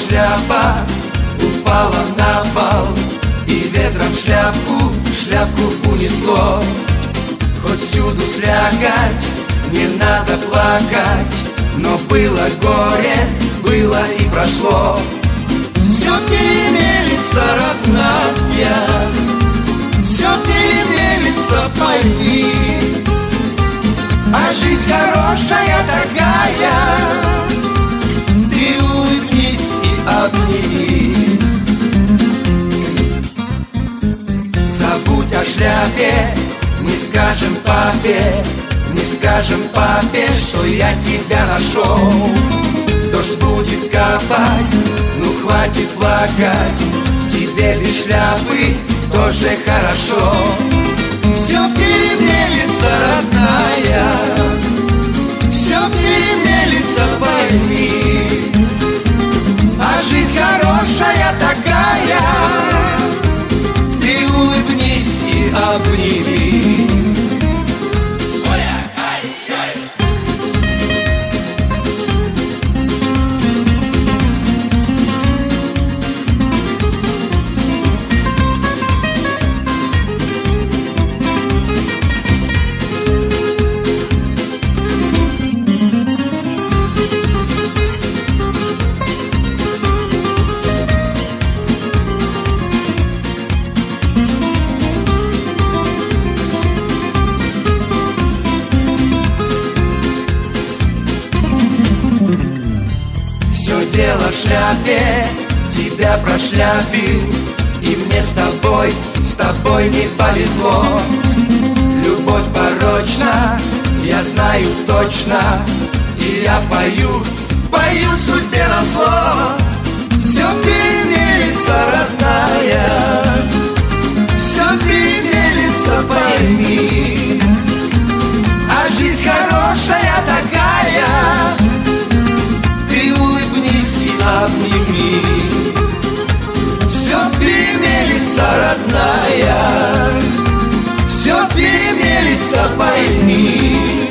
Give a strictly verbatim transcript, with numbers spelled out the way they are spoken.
шляпа упала на пол, и ветром шляпку, шляпку унесло. Хоть всюду слякоть, не надо плакать, но было горе, было и прошло. Все перемелется, родная, все перемелется, пойми. А жизнь хорошая такая, ты улыбнись и обними. Забудь о шляпе, мы скажем папе, мы скажем папе, что я тебя нашел. Дождь будет капать, ну хватит плакать, тебе без шляпы тоже хорошо. Все перемелится, родная, все перемелится, пойми. А жизнь хорошая такая, ты улыбнись и обними. Дело в шляпе, тебя прошляпил, и мне с тобой, с тобой не повезло. Любовь порочна, я знаю точно, и я пою, пою судьбе назло. Все перемелится, родная, все перемелится, пойми. А жизнь хорошая такая, обними. Все перемелится, родная, все перемелится, пойми.